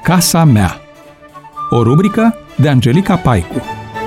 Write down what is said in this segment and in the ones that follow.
Casa mea. O rubrică de Angelica Paicu.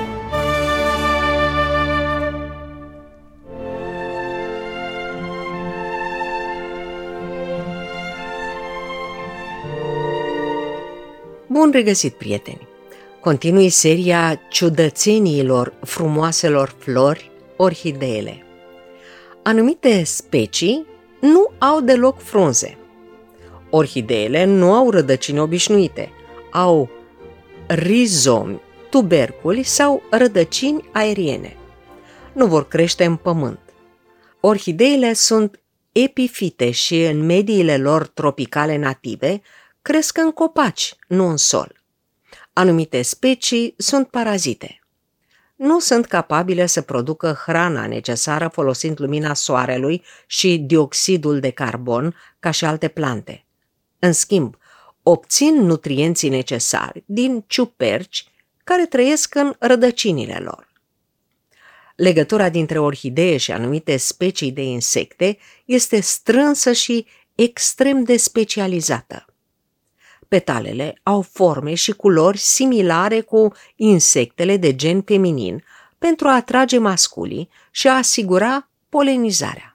Bun regăsit, prieteni! Continui seria ciudățeniilor frumoaselor flori, orhideele. Anumite specii nu au deloc frunze. Orhideele nu au rădăcini obișnuite, au rizomi, tuberculi sau rădăcini aeriene. Nu vor crește în pământ. Orhideele sunt epifite și în mediile lor tropicale native cresc în copaci, nu în sol. Anumite specii sunt parazite. Nu sunt capabile să producă hrana necesară folosind lumina soarelui și dioxidul de carbon ca și alte plante. În schimb, obțin nutrienții necesari din ciuperci care trăiesc în rădăcinile lor. Legătura dintre orhidee și anumite specii de insecte este strânsă și extrem de specializată. Petalele au forme și culori similare cu insectele de gen feminin pentru a atrage masculii și a asigura polenizarea.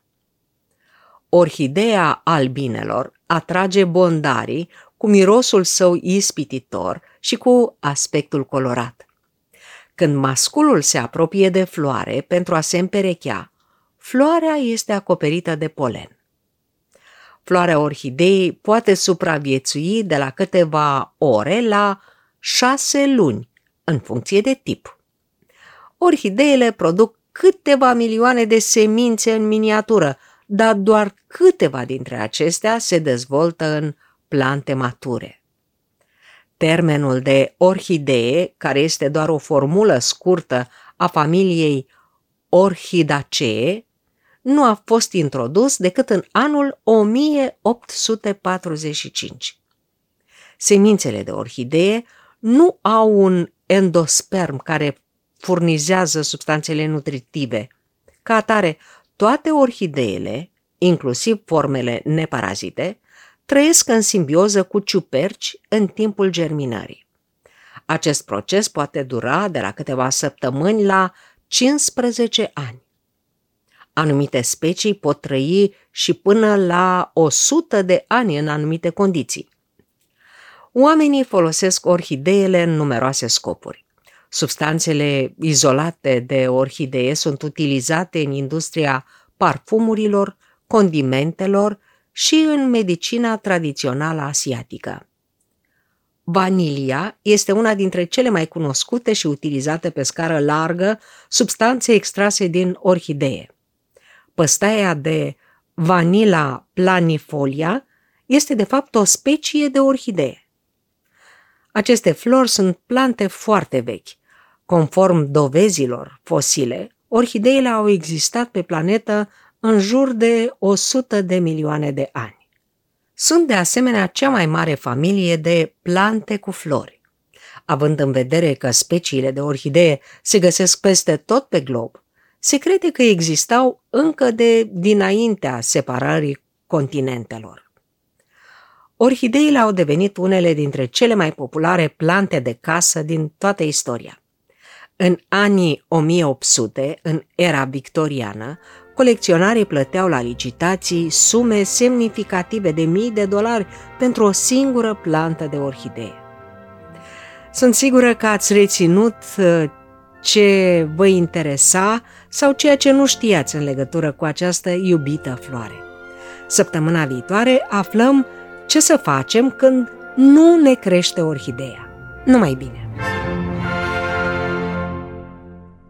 Orhideea albinelor atrage bondarii cu mirosul său ispititor și cu aspectul colorat. Când masculul se apropie de floare pentru a se împerechea, floarea este acoperită de polen. Floarea orhideei poate supraviețui de la câteva ore la 6 luni, în funcție de tip. Orhideele produc câteva milioane de semințe în miniatură, dar doar câteva dintre acestea se dezvoltă în plante mature. Termenul de orhidee, care este doar o formulă scurtă a familiei Orchidacee, nu a fost introdus decât în anul 1845. Semințele de orhidee nu au un endosperm care furnizează substanțele nutritive. Ca atare, toate orhideele, inclusiv formele neparazite, trăiesc în simbioză cu ciuperci în timpul germinării. Acest proces poate dura de la câteva săptămâni la 15 ani. Anumite specii pot trăi și până la 100 de ani în anumite condiții. Oamenii folosesc orhideele în numeroase scopuri. Substanțele izolate de orhidee sunt utilizate în industria parfumurilor, condimentelor și în medicina tradițională asiatică. Vanilia este una dintre cele mai cunoscute și utilizate pe scară largă substanțe extrase din orhidee. Păstaia de Vanilla planifolia este de fapt o specie de orhidee. Aceste flori sunt plante foarte vechi. Conform dovezilor fosile, orhideele au existat pe planetă în jur de 100 de milioane de ani. Sunt de asemenea cea mai mare familie de plante cu flori. Având în vedere că speciile de orhidee se găsesc peste tot pe glob, se crede că existau încă de dinaintea separării continentelor. Orhideile au devenit unele dintre cele mai populare plante de casă din toată istoria. În anii 1800, în era victoriană, colecționarii plăteau la licitații sume semnificative de mii de dolari pentru o singură plantă de orhidee. Sunt sigură că ați reținut ce vă interesa sau ceea ce nu știați în legătură cu această iubită floare. Săptămâna viitoare aflăm ce să facem când nu ne crește orhideea. Numai bine!